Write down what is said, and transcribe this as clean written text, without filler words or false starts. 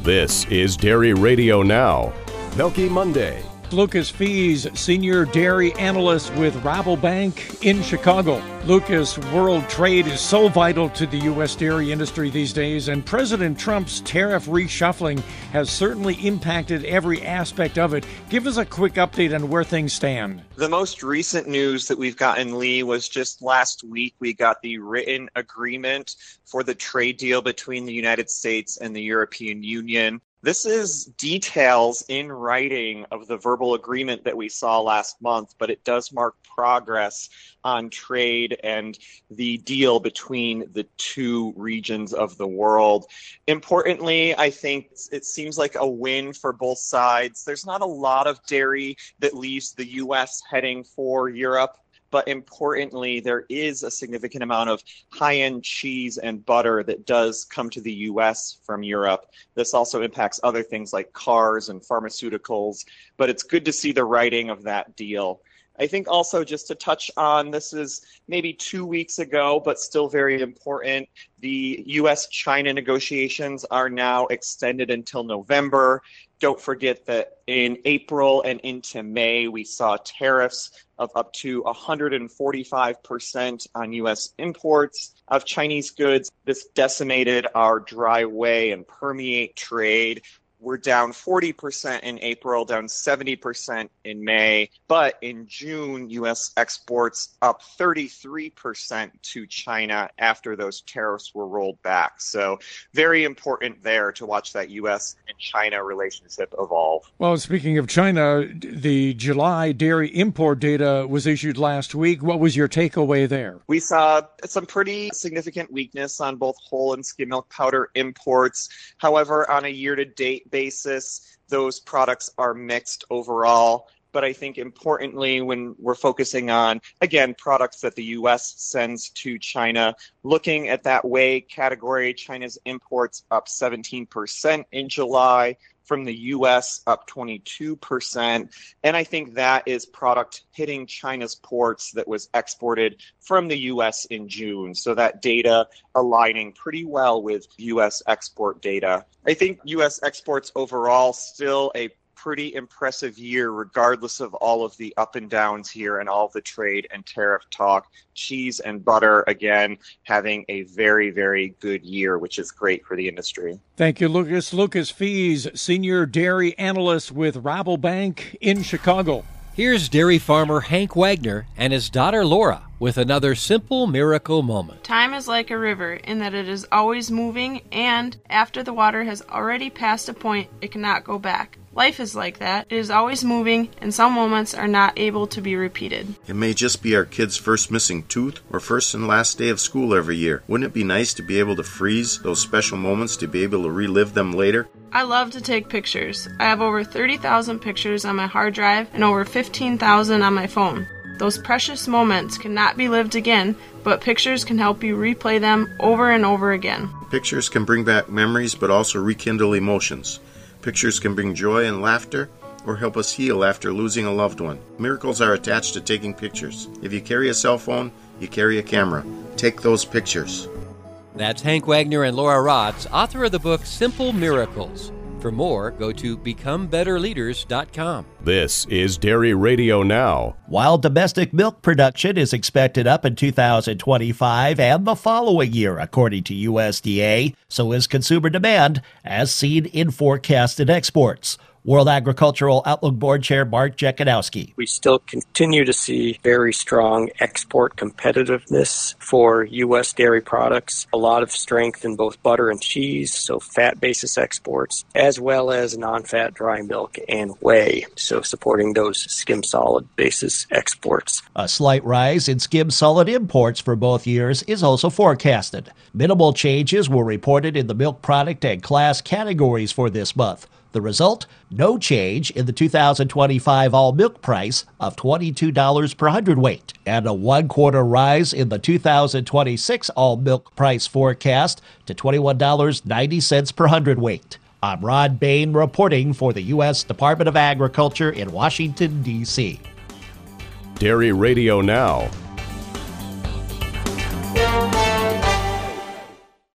This is Dairy Radio Now. Milky Monday. Lucas Fees, Senior Dairy Analyst with Rabobank in Chicago. Lucas, world trade is so vital to the U.S. dairy industry these days, and President Trump's tariff reshuffling has certainly impacted every aspect of it. Give us a quick update on where things stand. The most recent news that we've gotten, Lee, was just last week. We got the written agreement for the trade deal between the United States and the European Union. This is details in writing of the verbal agreement that we saw last month, but it does mark progress on trade and the deal between the two regions of the world. Importantly, I think it seems like a win for both sides. There's not a lot of dairy that leaves the U.S. heading for Europe. But importantly, there is a significant amount of high-end cheese and butter that does come to the U.S. from Europe. This also impacts other things like cars and pharmaceuticals, but it's good to see the writing of that deal. I think also just to touch on, this is maybe 2 weeks ago, but still very important. The U.S.-China negotiations are now extended until November. Don't forget that in April and into May, we saw tariffs of up to 145% on U.S. imports of Chinese goods. This decimated our dry weigh and permeate trade. We're down 40% in April, down 70% in May. But in June, U.S. exports up 33% to China after those tariffs were rolled back. So very important there to watch that U.S. and China relationship evolve. Well, speaking of China, the July dairy import data was issued last week. What was your takeaway there? We saw some pretty significant weakness on both whole and skim milk powder imports. However, on a year-to-date basis, those products are mixed overall. But I think importantly, when we're focusing on, again, products that the U.S. sends to China, looking at that whey category, China's imports up 17% in July, from the U.S. up 22%. And I think that is product hitting China's ports that was exported from the U.S. in June. So that data aligning pretty well with U.S. export data. I think U.S. exports overall still a pretty impressive year, regardless of all of the up and downs here and all of the trade and tariff talk. Cheese and butter, again, having a very, very good year, which is great for the industry. Thank you, Lucas. Lucas Fees, Senior Dairy Analyst with Rabobank in Chicago. Here's dairy farmer Hank Wagner and his daughter Laura with another simple miracle moment. Time is like a river in that it is always moving, and after the water has already passed a point, it cannot go back. Life is like that. It is always moving, and some moments are not able to be repeated. It may just be our kid's first missing tooth or first and last day of school every year. Wouldn't it be nice to be able to freeze those special moments, to be able to relive them later? I love to take pictures. I have over 30,000 pictures on my hard drive and over 15,000 on my phone. Those precious moments cannot be lived again, but pictures can help you replay them over and over again. Pictures can bring back memories, but also rekindle emotions. Pictures can bring joy and laughter, or help us heal after losing a loved one. Miracles are attached to taking pictures. If you carry a cell phone, you carry a camera. Take those pictures. That's Hank Wagner and Laura Rotz, author of the book Simple Miracles. For more, go to BecomeBetterLeaders.com. This is Dairy Radio Now. While domestic milk production is expected up in 2025 and the following year, according to USDA, so is consumer demand, as seen in forecasted exports. World Agricultural Outlook Board Chair Mark Jekanowski. We still continue to see very strong export competitiveness for U.S. dairy products, a lot of strength in both butter and cheese, so fat basis exports, as well as non-fat dry milk and whey, so supporting those skim solid basis exports. A slight rise in skim solid imports for both years is also forecasted. Minimal changes were reported in the milk product and class categories for this month. The result, no change in the 2025 all milk price of $22 per hundredweight, and a 1/4 rise in the 2026 all milk price forecast to $21.90 per hundredweight. I'm Rod Bain reporting for the U.S. Department of Agriculture in Washington, D.C. Dairy Radio Now.